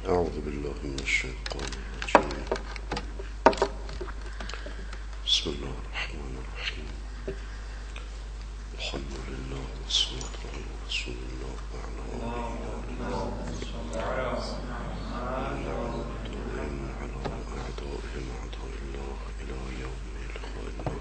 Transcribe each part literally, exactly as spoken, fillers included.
اعوذ بالله من الشیطان الرجیم. بسم الله الرحمن الرحیم. الحمد لله والصلاة على رسول الله وعلى آله والدائم على أعدائهم أعداء الله إلى يوم لقاء الله.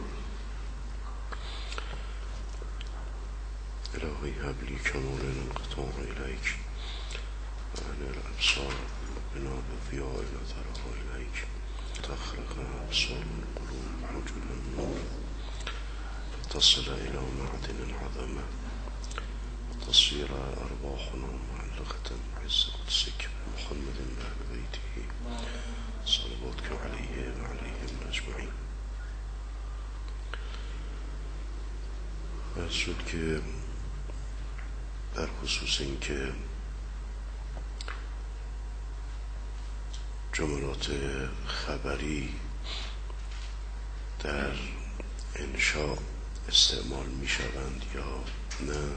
إلهي هب لي كمال الانقطاع إليك وأن الأبصار بنا بضياء نظرها إليك تخرق أبصار القلوب حجل النور تصل إلى معدن العظمة وتصير أرواحنا معلقة بعز قدسك محمد وآل بيته صلواتك عليه وعليهم أجمعين. بحث شد که در خصوص این که جملات خبری در انشاء استعمال می شوند یا نه،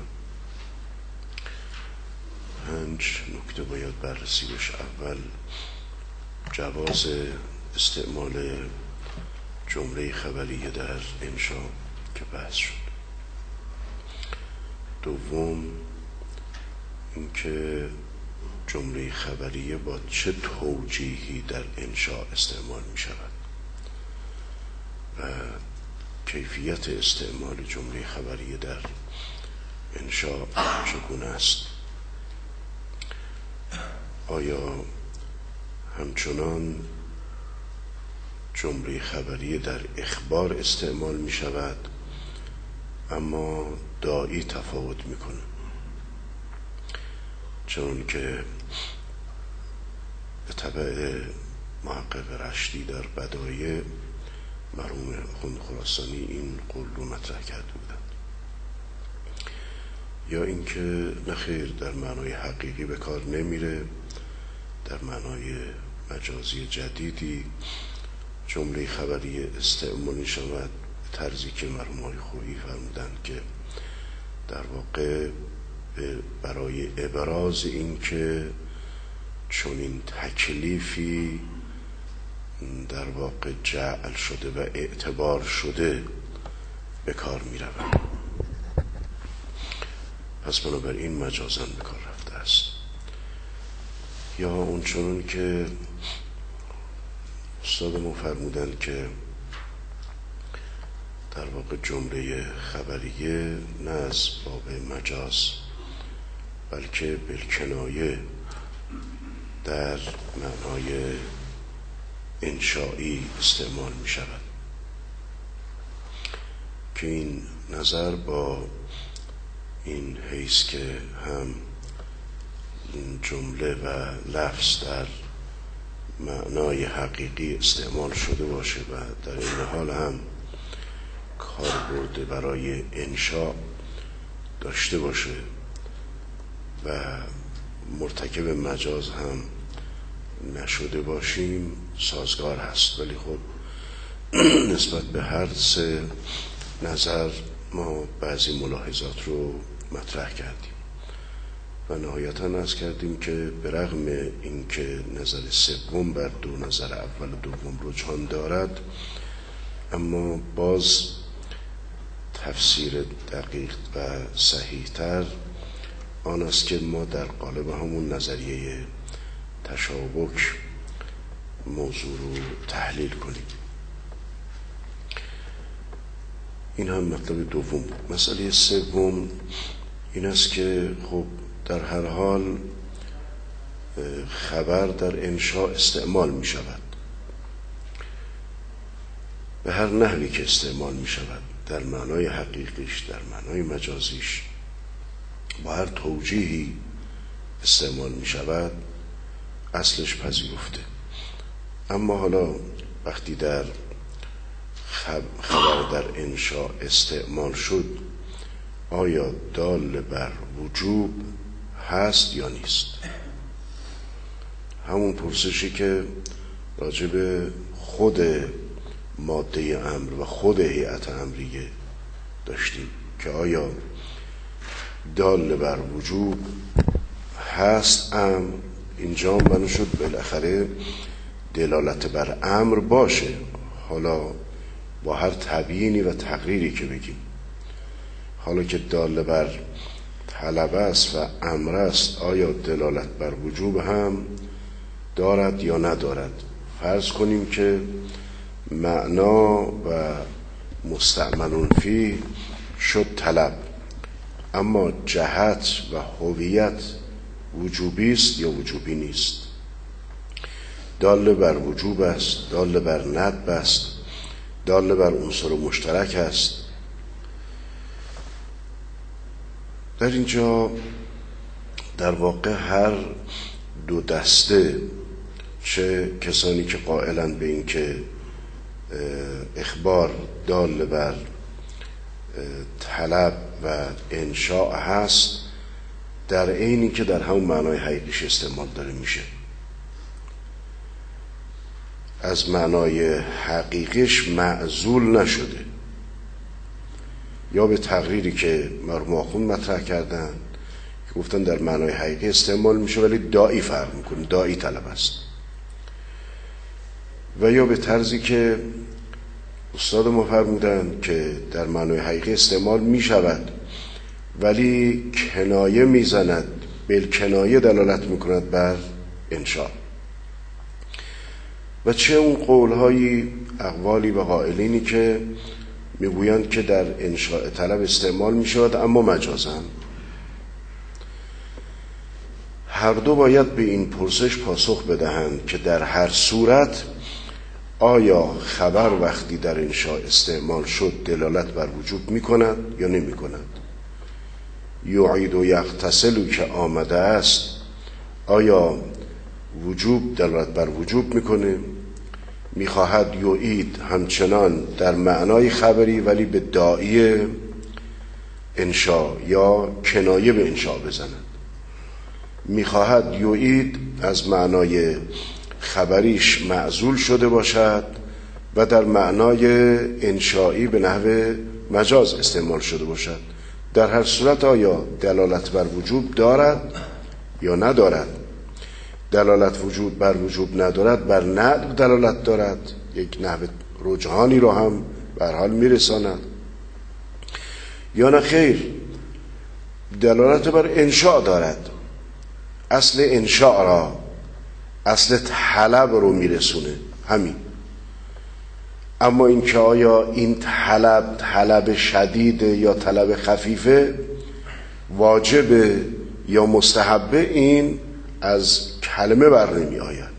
پنج نکته باید بررسی بشه. اول، جواز استعمال جمله خبریه در انشاء که بحث شد. دوم، اینکه جمله خبریه با چه توجیهی در انشاء استعمال می شود و کیفیت استعمال جمله خبریه در انشاء چگونه است. آیا همچنان جمله خبریه در اخبار استعمال می شود اما داعی تفاوت می کنه، چون که به طبع محقق رشدی در بدایع مرحوم آخوند خراسانی این قول رو مطرح کرده بودند، یا اینکه نخیر در معنای حقیقی به کار نمیره، در معنای مجازی جدیدی جمله خبری استعمال می شود به طرزی که مرحوم آقای خویی فرمودند که در واقع برای ابراز این که چنین تکلیفی در واقع جعل شده و اعتبار شده به کار می رود. پس بنابراین مجازاً به کار رفته است. یا اون چنون که استادمون فرمودن که در واقع جمله خبریه نه از باب مجاز بلکه بالکنایه در معنای انشایی استعمال می شود، که این نظر با این حیث که هم جمله و لفظ در معنای حقیقی استعمال شده باشه و در این حال هم کاربرد برای انشاء داشته باشه و مرتکب مجاز هم نشده باشیم سازگار هست. ولی خب نسبت به هر سه نظر ما بعضی ملاحظات رو مطرح کردیم و نهایتاً عرض کردیم که به رغم این که نظر سوم بر دو نظر اول و دوم رجحان دارد، اما باز تفسیر دقیق و صحیح‌تر آن است که ما در قالب همون نظریه تشابک موضوع رو تحلیل کنیم. این هم مطلب دوم بود. مسئله سوم این است که خب در هر حال خبر در انشاء استعمال می شود به هر نحوی که استعمال می شود، در معنای حقیقیش، در معنای مجازیش، با هر توجیهی استعمال می شود، اصلش پذیرفته. اما حالا وقتی در خبر در انشاء استعمال شد، آیا دال بر وجوب هست یا نیست؟ همون پرسشی که راجع به خود ماده امر و خود هیئت امریه داشتیم که آیا دال بر وجوب هست امر اینجا منو شد بالاخره دلالت بر امر باشه، حالا با هر تبیینی و تقریری که بگیم. حالا که داله بر طلب است و امر است، آیا دلالت بر وجوب هم دارد یا ندارد؟ فرض کنیم که معنا و مستعملون فیه شد طلب، اما جهت و هویت وجوبی است یا وجوبی نیست؟ داله بر وجوب است، داله بر ندب است، داله بر عنصر مشترک است. در اینجا در واقع هر دو دسته، چه کسانی که قائلند به این که اخبار دال بر طلب و انشاء هست، در عینی که در همون معنای حقیقیش استعمال داره میشه، از معنای حقیقیش معزول نشده، یا به تقریری که مرحوم آخوند مطرح کردن که گفتن در معنای حقیقی استعمال میشه ولی دائی فرق میکنه، دائی طلب است، و یا به طرزی که استاد ما فرمودن که در معنای حقیقی استعمال میشود ولی کنایه میزند، بالکنایه دلالت میکند بر انشاء. و چه اون قولهایی، اقوالی و قائلینی که میگویند که در انشاء طلب استعمال میشود اما مجازاً. هر دو باید به این پرسش پاسخ بدهند که در هر صورت آیا خبر وقتی در انشاء استعمال شد دلالت بر وجوب میکند یا نمیکند؟ یعید و یغتسل که آمده است، آیا وجوب دلالت بر وجوب میکنه؟ میخواهد یعید همچنان در معنای خبری ولی به داعی انشاء یا کنایه به انشاء بزند. میخواهد یعید از معنای خبریش معزول شده باشد و در معنای انشایی به نحو مجاز استعمال شده باشد. در هر صورت آیا دلالت بر وجوب دارد یا ندارد؟ دلالت وجود بر وجوب ندارد، بر ندب دلالت دارد، یک نحو رجحانی رو هم به هر حال میرساند، یا نه خیر دلالت بر انشاء دارد، اصل انشاء را، اصل طلب رو میرسونه، همین. اما این که آیا این طلب طلب شدید یا طلب خفیفه، واجب یا مستحبه، این از کلمه بر نمی آید.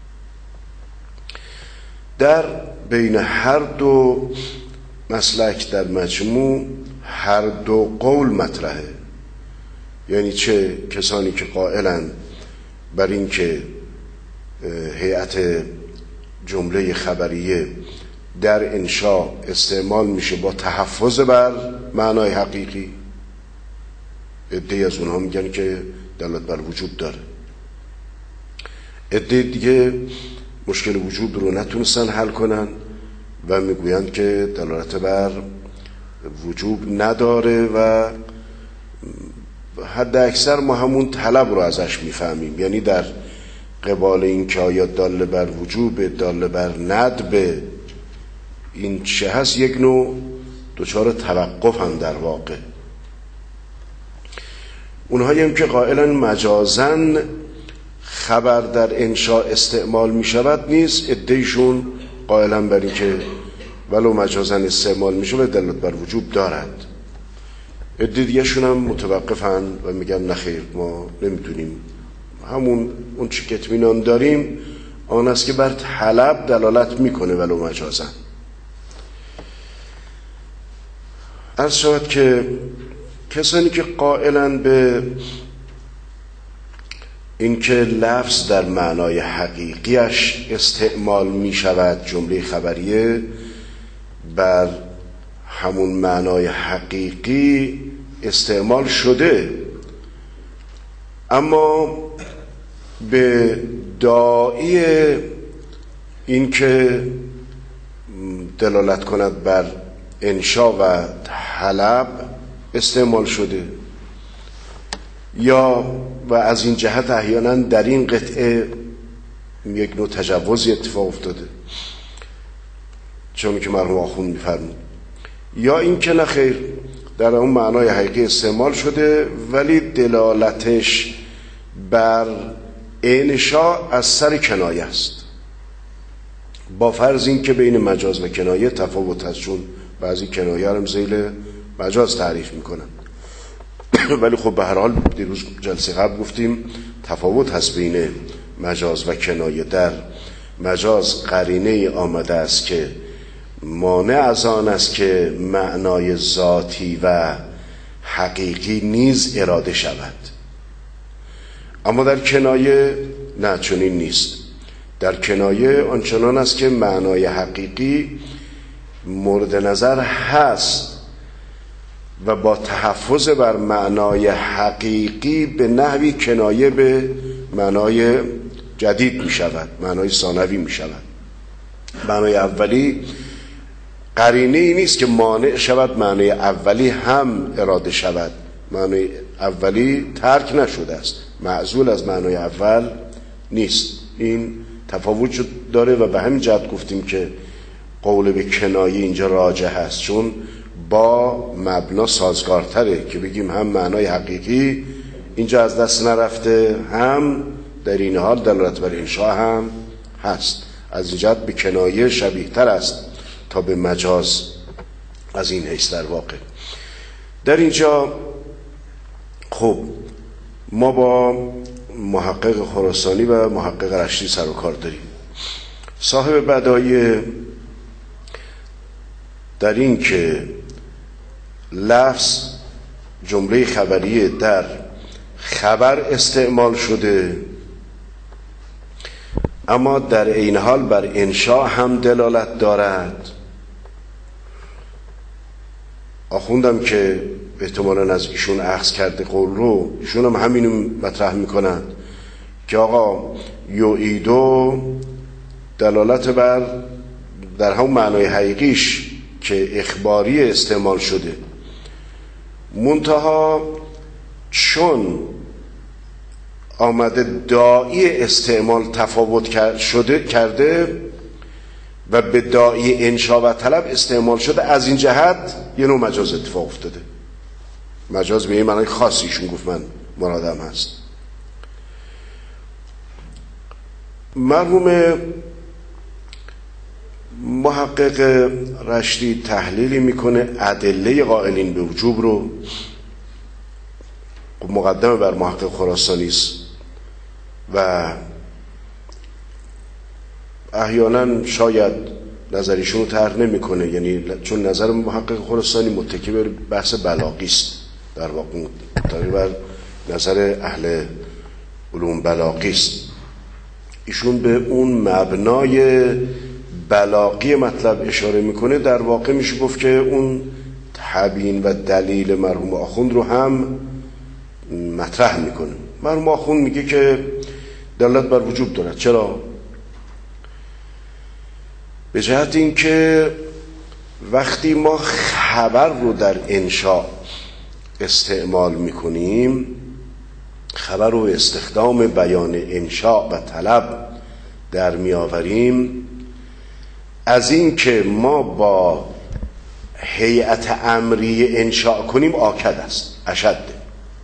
در بین هر دو مسلک در مجموع هر دو قول مطرحه، یعنی چه کسانی که قائلن بر این که هیئت جمله خبریه در انشاء استعمال میشه با تحفظ بر معنای حقیقی، عده‌ای از اونها میگن که دلالت بر وجوب داره، عده دیگه مشکل وجود رو نتونستن حل کنن و میگویند که دلالت بر وجوب نداره و حد اکثر ما همون طلب رو ازش میفهمیم، یعنی در قبال این که آیا داله بر وجوب داله بر ندب، این چه هست، یک نوع دچار توقف هم در واقع. اونهایی هم که قائلن مجازن خبر در انشاء استعمال می شود نیست، عده‌ایشون قائلن بر این که ولو مجازن استعمال می شود دلالت بر وجوب دارد، عده دیگه‌شون هم متوقفن و میگن نخیر ما نمیتونیم، همون اون چی که اطمینان داریم آن است که بر طلب دلالت میکنه ولو مجازن. عرض شود که کسانی که قائلن به اینکه لفظ در معنای حقیقیش استعمال می شود، جمله خبریه بر همون معنای حقیقی استعمال شده، اما به داعی اینکه دلالت کند بر انشاء و طلب استعمال شده، یا و از این جهت احیانا در این قطعه یک نوع تجاوزی اتفاق افتاده، چون که مرحوم آخوند می‌فرمود، یا این که نه خیر در اون معنای حقیقی استعمال شده ولی دلالتش بر انشاء از سر کنایه است، با فرض این که بین مجاز و کنایه تفاوت هست، چون بعضی کنایه هم ذیل مجاز تعریف میکنن ولی خب به هر حال دیروز جلسه قبل گفتیم تفاوت هست بین مجاز و کنایه. در مجاز قرینه آمده است که مانع از آن است که معنای ذاتی و حقیقی نیز اراده شود، اما در کنایه نه، چنین نیست. در کنایه آنچنان است که معنای حقیقی مورد نظر هست و با تحفظ بر معنای حقیقی به نحوی کنایه به معنای جدید می شود، معنای ثانوی می شود. معنای اولی قرینه ای نیست که مانع شود معنای اولی هم اراده شود، معنای اولی ترک نشده است، معزول از معنای اول نیست. این تفاوت داره و به همین جهت گفتیم که قول به کنایه اینجا راجح هست، چون با مبنا سازگارتره که بگیم هم معنای حقیقی اینجا از دست نرفته، هم در این حال دلالت بر انشاء هم هست. از این جهت به کنایه شبیه تر است تا به مجاز. از این حیث در واقع در اینجا خب ما با محقق خراسانی و محقق رشتی سر و کار داریم. صاحب بدایع در این که لفظ جمله خبریه در خبر استعمال شده اما در این حال بر انشاء هم دلالت دارد. آخوندم که احتمالاً از ایشون اخذ کرده قول رو، ایشون هم همینو مطرح میکنن که آقا یعیدو دلالت بر در هم معنای حقیقیش که اخباری استعمال شده، منتها چون آمده داعی استعمال تفاوت شده کرده و به داعی انشا و طلب استعمال شده، از این جهت یه نوع مجاز اتفاق افتاده. مجاز به یه معنای خاصیشون گفت من مرادم هست. مرحوم محقق رشتی تحلیلی میکنه ادله قائلین به وجوب رو، مقدمه بر محقق خراسانی است و احیانا شاید نظریشون رو طرح نمیکنه، یعنی چون نظر محقق خراسانی متکی بر بحث بلاغی است، در واقع متکی بر نظر اهل علوم بلاغی است. ایشون به اون مبنای بلاغی مطلب اشاره میکنه. در واقع میشه گفت که اون تبیین و دلیل مرحوم آخوند رو هم مطرح میکنه. مرحوم آخوند میگه که دلالت بر وجوب دارد. چرا؟ به جهت این که وقتی ما خبر رو در انشاء استعمال میکنیم، خبر رو استخدام بیان انشاء و طلب در میآوریم، از این که ما با هیئت امری انشاء کنیم آکد است، اشده.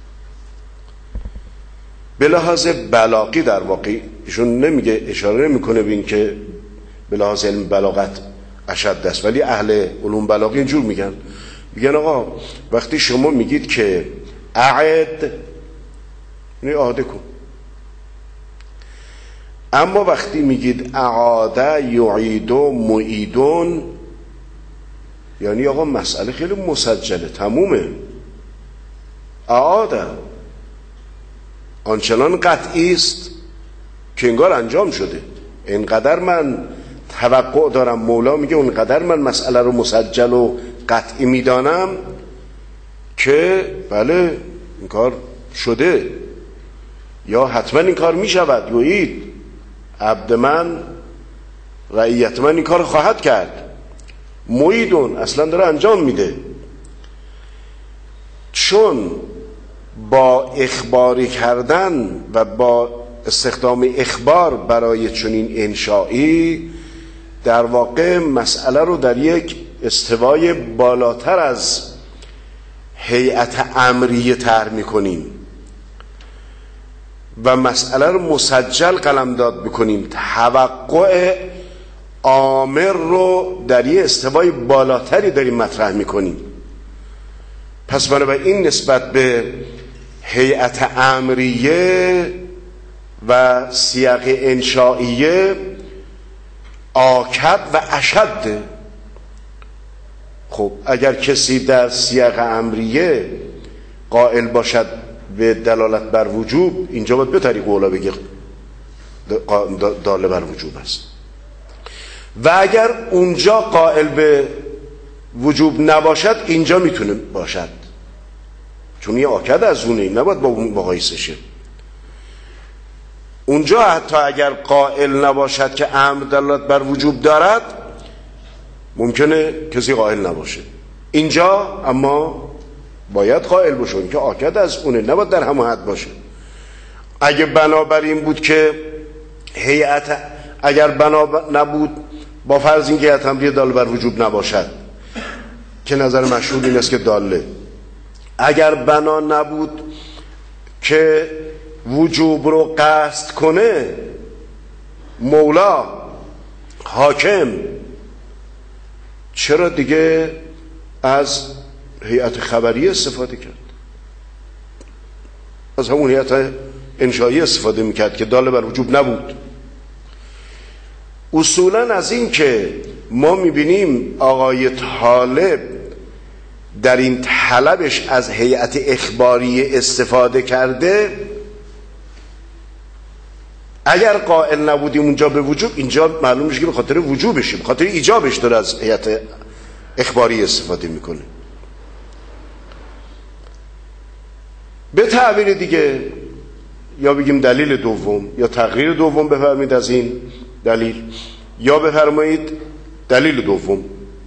به لحاظ بلاغی در واقع ایشون نمیگه، اشاره نمیکنه به این که به لحاظ علم بلاغت اشد است، ولی اهل علوم بلاغی اینجور میگن، میگن آقا وقتی شما میگید که اعد، یعنی اعاده کن، اما وقتی میگید اعاده یعیدو معیدون، یعنی آقا مسئله خیلی مسجله، تمومه. اعاده آنچنان قطعی است که انگار انجام شده. اینقدر من توقع دارم، مولا میگه اونقدر من مسئله رو مسجل و قطعی میدانم که بله این کار شده، یا حتما این کار میشود، یعید عبد من رعیت من این کار خواهد کرد. معیدون اصلا داره انجام میده. چون با اخباری کردن و با استخدام اخبار برای چنین انشایی در واقع مسئله رو در یک استوای بالاتر از هیئت امریه طرح می‌کنیم و مسئله رو مسجل قلمداد می‌کنیم. توقع آمر رو در یک استوای بالاتری داریم مطرح می‌کنیم. پس بنابراین نسبت به هیئت امریه و سیاق انشائیه آکد و اشد. خب اگر کسی در سیاق امریه قائل باشد به دلالت بر وجوب، اینجا باید به طریق اولا بگه داله بر وجوب است، و اگر اونجا قائل به وجوب نباشد اینجا میتونه باشد، چون یه آکد از اونه، نباید با اون مقایسه شه. اونجا حتی اگر قائل نباشد که امر دلالت بر وجوب دارد، ممکنه کسی قائل نباشه. اینجا اما باید قائل باشه که آکد از اونه، نباید در همه حد باشه. اگه بنابراین بود که هیئت، اگر بنا نبود با فرض اینکه هیئت امریه داله بر وجوب نباشد، که نظر مشهور این است که داله، اگر بنا نبود که وجوب رو قصد کنه مولا حاکم، چرا دیگه از هیئت خبری استفاده کرد؟ از همون هیئت انشایی استفاده میکرد که داله بر وجوب نبود. اصولا از این که ما میبینیم آقای طالب در این طلبش از هیئت اخباری استفاده کرده، اگر قائل نبودیم اونجا به وجوب، اینجا معلوم میشه که به خاطر وجوبشه، به خاطر ایجابش داره از هیئت اخباری استفاده میکنه. به تعبیر دیگه، یا بگیم دلیل دوم یا تقریر دوم بفرمایید از این دلیل، یا بفرمایید دلیل دوم،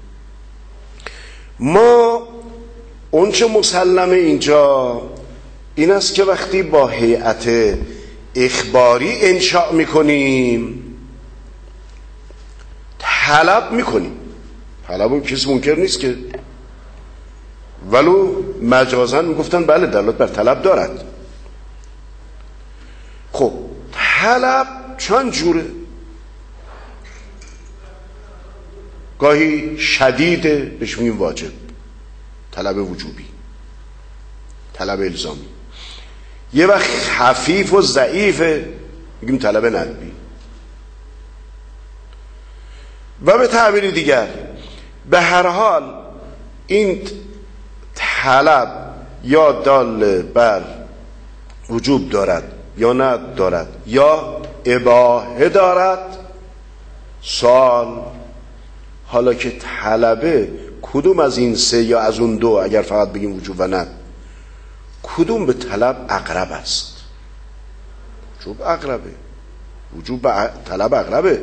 ما اونچه مسلمه اینجا این است که وقتی با هیئت اخباری انشاء میکنیم، طلب میکنیم، طلب کسی منکر نیست که، ولو مجازاً میگفتن بله دلالت بر طلب دارد. خب طلب چند جوره؟ گاهی شدیده بهش میگیم واجب، طلب وجوبی، طلب الزامی. یه وقت خفیف و ضعیفه میگیم طلب ندبی. و به تعبیر دیگر، به هر حال این طلب یا دال بر وجوب دارد یا نه دارد یا اباحه دارد، سوال حالا که طلبه کدوم از این سه یا از اون دو، اگر فقط بگیم وجوب و نه، کدوم به طلب اقرب است؟ وجوب اقربه، وجوب به طلب اقربه.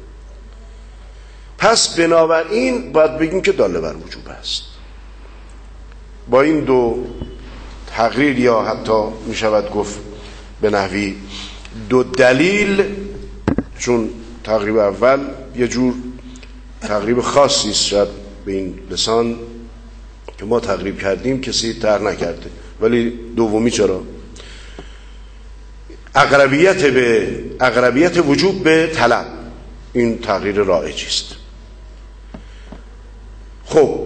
پس بنابراین باید بگیم که داله بر وجوب است. با این دو تقریر یا حتی می شود گفت به نحوی دو دلیل، چون تقریب اول یه جور تقریب خاصی است، شاید به این لسان که ما تقریب کردیم کسی طرح نکرده، ولی دومی چرا؟ اقربیت به اقربیت وجوب به طلب، این تقریر رایجی است. خب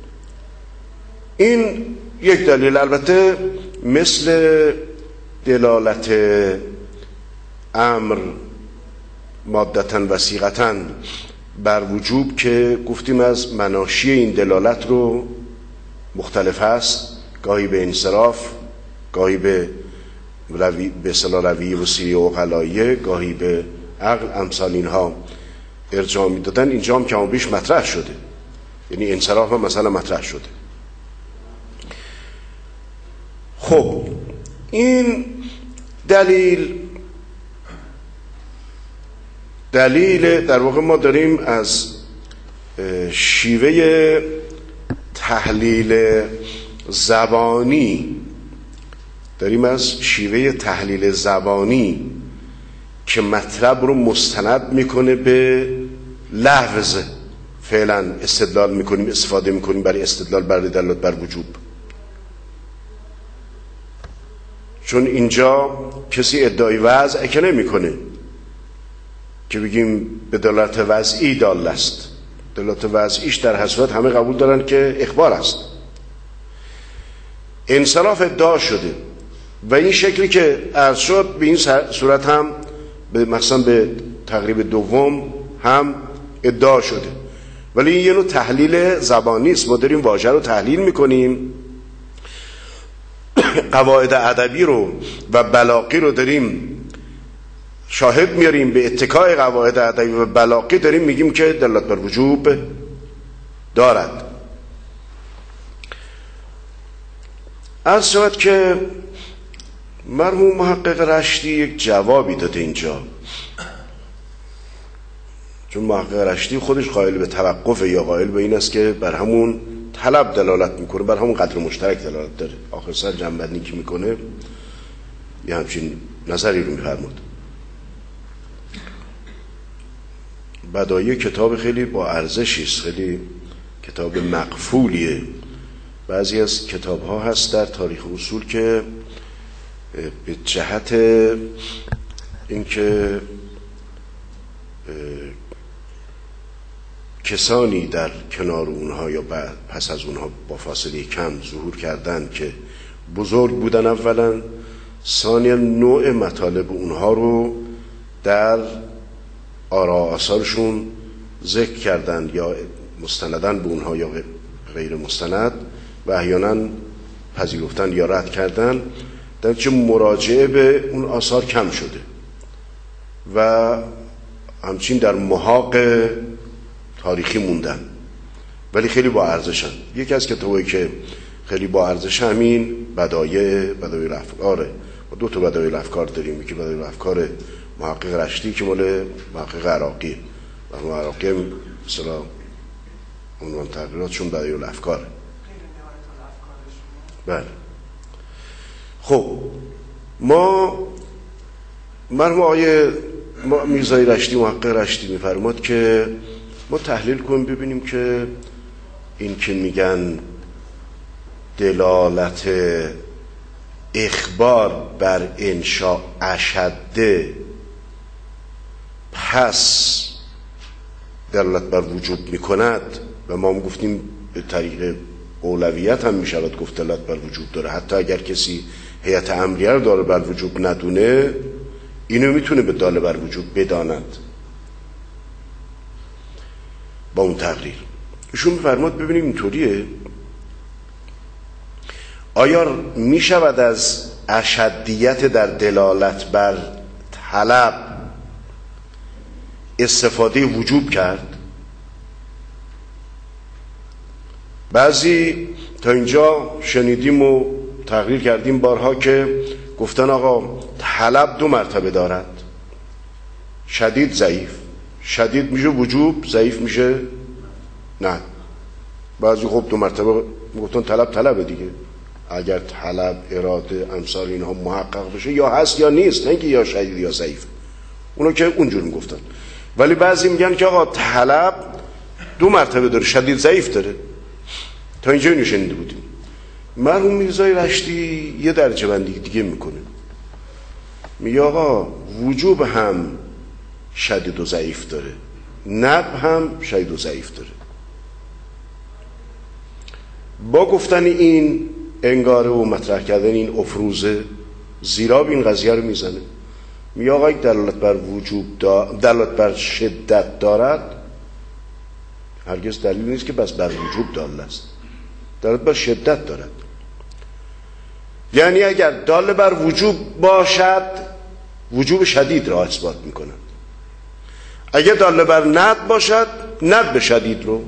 این یک دلیل. البته مثل دلالت امر مادتاً و صیغتاً بر وجوب که گفتیم از مناشی این دلالت رو مختلف هست، گاهی به انصراف، گاهی به روی به اصطلاح رویه و سیره و عقلایه، گاهی به عقل، امثال اینها ارجاع میدادن. اینجا هم کم و بیش مطرح شده، یعنی انصراف هم مثلا مطرح شده. خب این دلیل دلیل در واقع ما داریم از شیوه تحلیل زبانی داریم از شیوه تحلیل زبانی که مطلب رو مستند میکنه به لفظ فعلا استدلال میکنیم، استفاده میکنیم برای استدلال برای دلالت بر وجوب. چون اینجا کسی ادعای وضع که نمیکنه که بگیم به دلالت وضعی دال است. دلالت وضعیش در هر صورت همه قبول دارن که اخبار است. انصراف ادعا شده و این شکلی که عرض شد به این صورت هم به مثلا به تقریب دوم هم ادعا شده، ولی این یه نوع تحلیل زبانی است. ما داریم واژه رو تحلیل میکنیم، قواعد ادبی رو و بلاغی رو داریم شاهد میاریم، به اتکای قواعد ادبی و بلاغی داریم میگیم که دلالت بر وجوب دارد. عرض شد که مرحوم محقق رشتی یک جوابی داده اینجا، چون محقق رشتی خودش قائل به توقف یا قائل به این است که بر همون طلب دلالت میکنه، بر همون قدر مشترک دلالت داره. آخر سر جنبندی که میکنه یه همچین نظری رو میفرمود. بدایع کتاب خیلی با ارزشی است، خیلی کتاب مقفولیه. بعضی از کتاب ها هست در تاریخ اصول که به جهت اینکه کسانی در کنار اونها یا پس از اونها با فاصله کم ظهور کردن که بزرگ بودن اولا، ثانیا نوع مطالب اونها رو در آراء آثارشون ذکر کردن یا مستندن به اونها یا غیر مستند و احیانا پذیرفتن یا رد کردن، در چه مراجعه به اون آثار کم شده و همچین در محاق تاریخی موندن، ولی خیلی با ارزشن. یکی از کتابایی که خیلی با ارزش همین بدایع بدایع الافکاره. ما دو تا بدایع الافکار داریم، یکی بدایع الافکار محقق رشتی که مال محقق عراقی و محقق عراقی مثلا عنوان تغییراتشون بدایع الافکاره. بله. خب ما مرحوم آقای میرزای رشتی محقق رشتی میفرماد که ما تحلیل کنیم ببینیم که این که میگن دلالت اخبار بر انشاء اشده پس دلالت بر وجوب میکند و ما هم گفتیم به طریق اولویت هم میشود گفت دلالت بر وجوب داره، حتی اگر کسی هیئت امریه رو داره بر وجوب ندونه اینو میتونه به داله بر وجوب بداند با اون تقریر. ایشون میفرماد ببینیم اینطوریه، آیا میشود از اشدیت در دلالت بر طلب استفاده وجوب کرد؟ بعضی تا اینجا شنیدیم و تقریر کردیم بارها که گفتن آقا طلب دو مرتبه دارد، شدید ضعیف. شدید میشه وجوب، ضعیف میشه نه. بعضی خب دو مرتبه گفتن طلب طلبه دیگه، اگر طلب اراده امثال اینها محقق بشه یا هست یا نیست، نه اینکه یا شدید یا ضعیف، اونو که اونجور میگفتن. ولی بعضی میگن که آقا طلب دو مرتبه داره، شدید ضعیف داره. تا اینجا اینو شنیده بودیم. مرحوم میرزای رشتی یه درجه بندی دیگه میکنه، میگه آقا وجوب هم شدید و ضعیف داره، ندب هم شدید و ضعیف داره. با گفتن این انگاره و مطرح کردن این افروزه زیراب این قضیه رو میزنه، میگه آقا یک دلالت بر وجوب دا... دلالت بر شدت دارد هرگز دلیل نیست که بس بر وجوب دال است، دلالت بر شدت دارد. یعنی اگر دال بر وجوب باشد وجوب شدید را اثبات میکنند، اگر دال بر ند باشد ند شدید رو.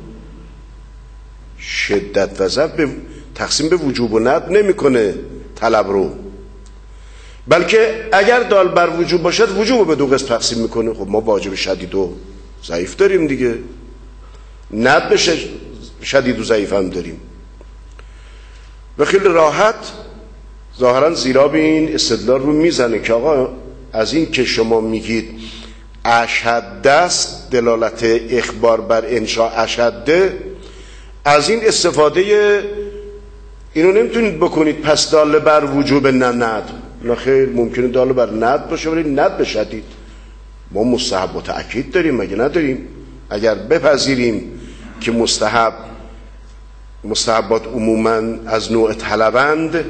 شدت و ضعف به تقسیم به وجوب و ند نمیکنه طلب رو، بلکه اگر دال بر وجوب باشد وجوب رو به دو قسم تقسیم میکنه. خب ما واجب شدید و ضعیف داریم دیگه، ند شدید و ضعیف هم داریم و خیلی راحت ظاهرا زیرا به این استدلال رو میزنه که آقا از این که شما میگید اشهد است، دلالت اخبار بر انشاء اشهده، از این استفاده اینو نمیتونید بکنید پس داله بر وجوب نه ند. نه خیر، ممکنه داله بر ند باشه ولی ند بشدید. ما مستحب و تأکید داریم، مگه نداریم؟ اگر بپذیریم که مستحب مستحبات عموما از نوع طلبند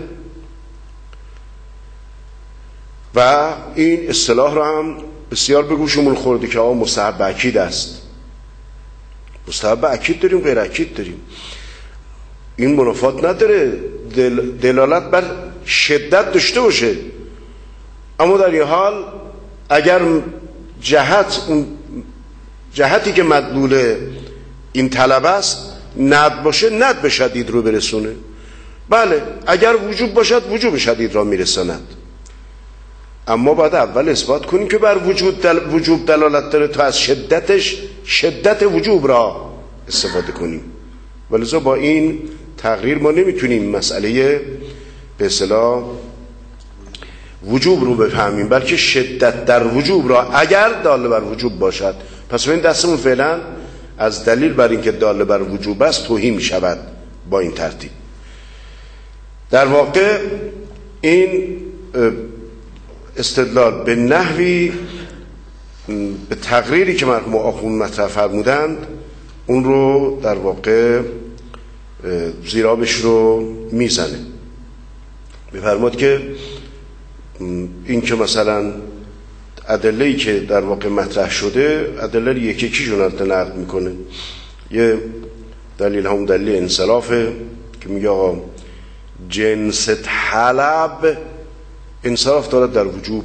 و این اصطلاح رو هم بسیار به گوشمون خورده که آقا مستحب اکید است. مستحب اکید داریم، غیر اکید داریم. این منافات نداره، دل دلالت بر شدت داشته باشه، اما در این حال اگر جهت اون جهتی که مدلول این طلب است ند باشه، ند به شدید رو برسونه. بله اگر وجوب باشد وجوب شدید را میرساند، اما باید اول اثبات کنیم که بر وجود دل... وجوب دلالت داره تا از شدتش شدت وجوب را استفاده کنیم. ولذا با این تقریر ما نمیتونیم مسئله به اصطلاح وجوب رو بفهمیم، بلکه شدت در وجوب را اگر داله بر وجوب باشد. پس این دستمون فعلا از دلیل بر اینکه داله بر وجوب است توهی می شود با این ترتیب. در واقع این استدلال به نحوی به تقریری که مرحوم آخوند مطرح فرمودند اون رو در واقع زیرابش رو میزنه. بفرماد که این که مثلا ادله‌ای که در واقع مطرح شده ادله یکی یکیشون رو نقد میکنه. یه دلیل هم دلیل انصرافه که میگه آقا جنس طلب انصراف دارد در وجوب.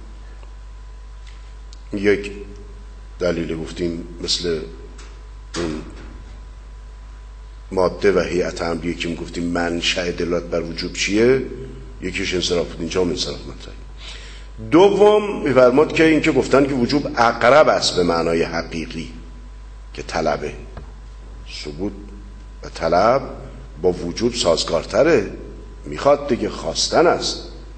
یک دلیل گفتیم مثل اون ماده و هیئت امریه که میگفتیم منشأ دلالت بر وجوب چیه، یکیش انصراف بود، اینجا هم انصراف مطرح. دوم میفرماد که این که گفتن که وجوب اقرب است به معنای حقیقی که طلبه، ثبوت و طلب با وجوب سازگارتره، میخواد دیگه، خواستن است.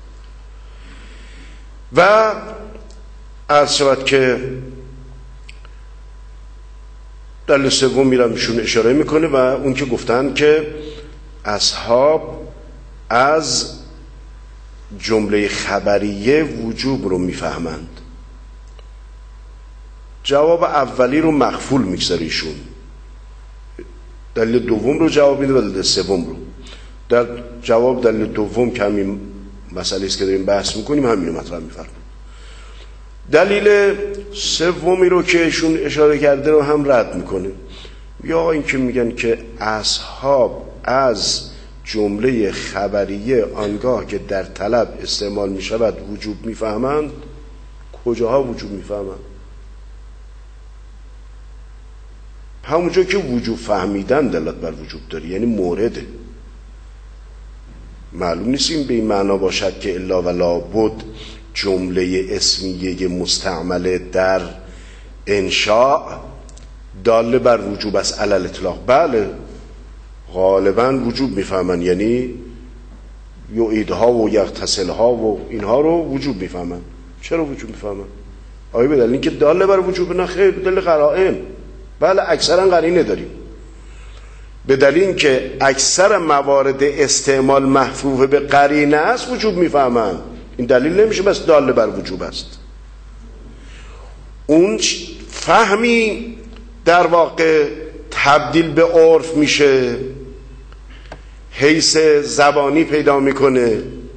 و عرض شود که دلیل سوم میرم ایشون اشاره میکنه و اون که گفتن که اصحاب از جمله خبریه وجوب رو میفهمند. جواب اولی رو مخفول میگذاره ایشون، دلیل دوم رو جواب میده و دلیل سوم رو. در جواب دلیل دوم که همین مسئله است که داریم بحث میکنیم همین رو مطرح میفرمه. دلیل سومی رو که ایشون اشاره کرده رو هم رد میکنه. یا این که میگن که اصحاب از جمله خبریه آنگاه که در طلب استعمال میشود وجوب میفهمند، کجاها وجوب میفهمند؟ همونجا که وجوب فهمیدن دلالت بر وجوب داره، یعنی مورده. معلوم نیست این به این معنا باشد که الا و لا بد جمله اسمیه مستعمله در انشاء داله بر وجوب است علی الاطلاق. بله غالبا وجوب میفهمن، یعنی یعیدها و یغتسلها و اینها رو وجوب میفهمن. چرا وجوب میفهمن؟ آیا به دلیل اینکه داله بر وجوب؟ نه خیر، به دلیل قرائن. بله اکثرا قرینه داریم. به دلیل اینکه اکثر موارد استعمال محفوظ به قرینه است وجوب میفهمن. این دلیل نمیشه بس داله بر وجوب است. اون فهمی در واقع تبدیل به عرف میشه، حیث زبانی پیدا میکنه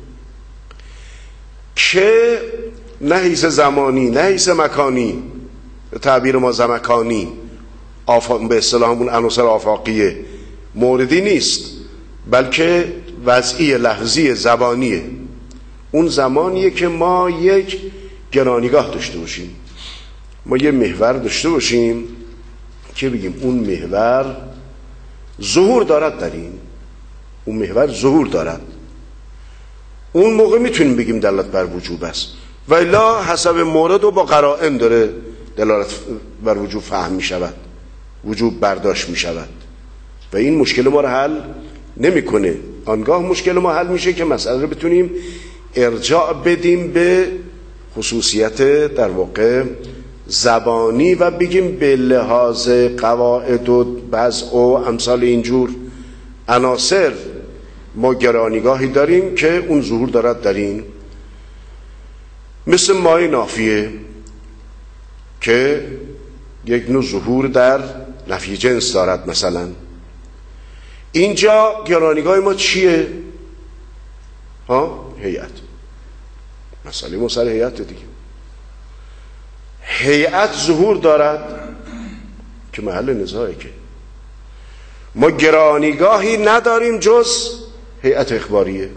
که نه حیث زمانی نه حیث مکانی، به تعبیر ما زمکانی، به اصطلاح همون عناصر آفاقیه، موردی نیست بلکه وضعی لحظی زبانیه. اون زمانیه که ما یک گرانیگاه داشته باشیم، ما یه محور داشته باشیم که بگیم اون محور ظهور دارد، در این اون محور ظهور دارد، اون موقع میتونیم بگیم دلالت بر وجوب است. و الا حسب مورد و با قرائن داره دلالت بر وجوب فهم میشود، وجوب برداشت میشود و این مشکل ما رو حل نمیکنه. آنگاه مشکل ما حل میشه که مسئله رو بتونیم ارجاع بدیم به خصوصیت در واقع زبانی و بگیم به لحاظ قواعد و وضع و امثال اینجور عناصر ما گرانیگاهی داریم که اون ظهور دارد در این، مثل مای نافیه که یک نوع ظهور در نفی جنس دارد. مثلا اینجا گرانیگاه ما چیه؟ ها؟ هیئت. مسئله ما سر هیئت دیگه. هیئت ظهور دارد که محل نزاعه، که ما گرانیگاهی نداریم جز هیئت اخباریه.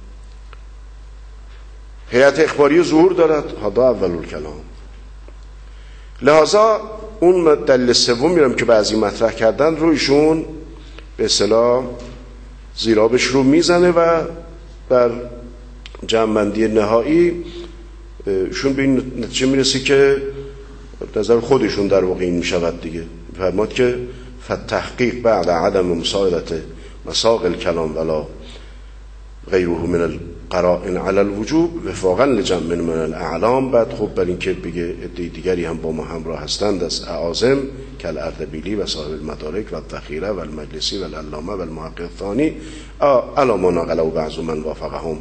هیئت اخباریه ظهور دارد، هذا اول الکلام. لحاظا اون دلیل سوم میرم که بعضی مطرح کردن رو ایشون به اصطلاح زیرابش رو میزنه و در جمع‌بندی نهایی ایشون به این نتیجه میرسه که نظر خودشون در واقع این میشود دیگه. فرماد که فتحقیق بعد عدم مساعدت مساق الکلام ولا غیره من القرائن علی الوجوب وفاقا لجمع من الاعلام. بعد خب بر این که بگه عده دیگری هم با ما همراه هستند از اعاظم کل اردبیلی و صاحب المدارک و الذخیره و المجلسی و العلامه و المحقق الثانی علی ما نقله بعض من وافقهم.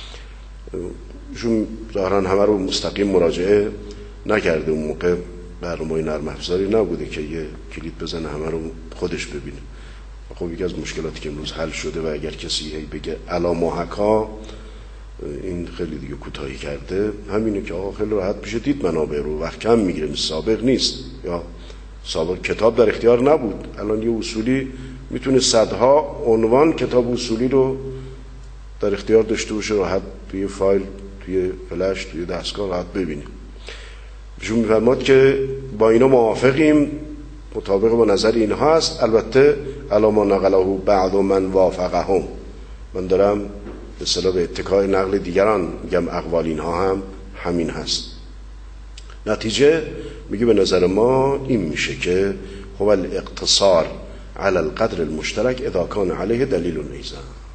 ایشون ظاهرا همه رو مستقیم مراجعه نکرده، اون موقع برنامه نرم افزاری نبوده که یه کلید بزنه همه رو خودش ببینه. خب یکی از مشکلاتی که امروز حل شده و اگر کسی هی بگه علا محکا این خیلی دیگه کوتاهی کرده، همینه که آقا خیلی راحت میشه دید منابع رو، وقت کم میگیره، مثل سابق نیست. یا سابق کتاب در اختیار نبود، الان یه اصولی میتونه صدها عنوان کتاب اصولی رو در اختیار داشته باشه، راحت توی فایل، توی فلش، توی دستگاه راحت ببینیم. ایشون میفرماد که با اینا موافقیم، مطابق با نظر اینها هست، البته علی ما نقله بعض من وافقهم. من دارم به اصطلاح به اتکای نقل دیگران میگم اقوال اینها هم همین هست. نتیجه میگه به نظر ما این میشه که هو الاقتصار علی القدر المشترک اذا کان علیه دلیل ایضا.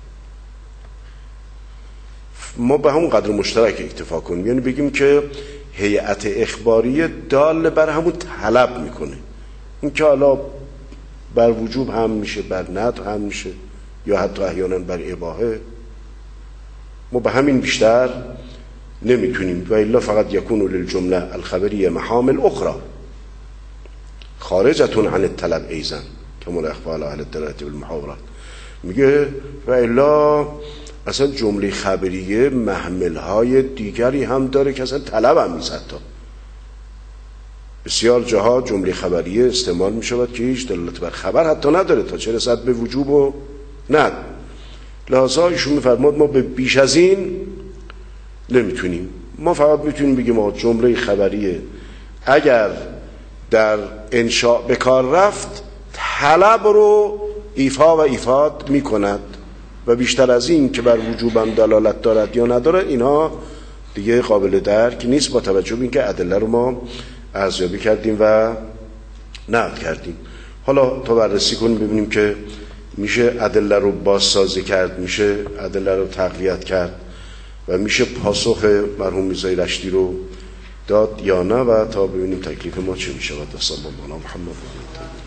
ما به همون قدر مشترک اکتفا کنیم، یعنی بگیم که هیئت اخباریه دال بر همون طلب میکنه، این که حالا بر وجوب هم میشه، بر ندب هم میشه، یا حتی احیانا بر اباحه. ما به همین بیشتر نمیتونیم. و الا فقط یکون للجمله الخبریه محامل اخرى خارجتون عن الطلب ایضا کما الاخفاء علی اهل الدلالة بالمحاورات. میگه و الا اصلا جمله خبریه محملهای دیگری هم داره که اصلا طلب هم نیست. حتی بسیار جاها جمله خبریه استعمال می شود که هیچ دلالت بر خبر حتی نداره، تا چه رسد به وجوب و ند. لحاظا ایشون میفرماد ما به بیش از این نمیتونیم. ما فقط میتونیم بگیم ما جمله خبریه اگر در انشاء به کار رفت طلب رو ایفا و ایفاد میکند و بیشتر از این که بر وجوبم دلالت دارد یا ندارد اینها دیگه قابل درک نیست، با توجه به اینکه ادله رو ما ارزیابی کردیم و نقد کردیم. حالا تا بررسی کنیم ببینیم که میشه ادله رو بازسازی کرد، میشه ادله رو تقویت کرد و میشه پاسخ مرحوم میرزای رشدی رو داد یا نه، و تا ببینیم تکلیف ما چه میشه. و صلی الله علی محمد و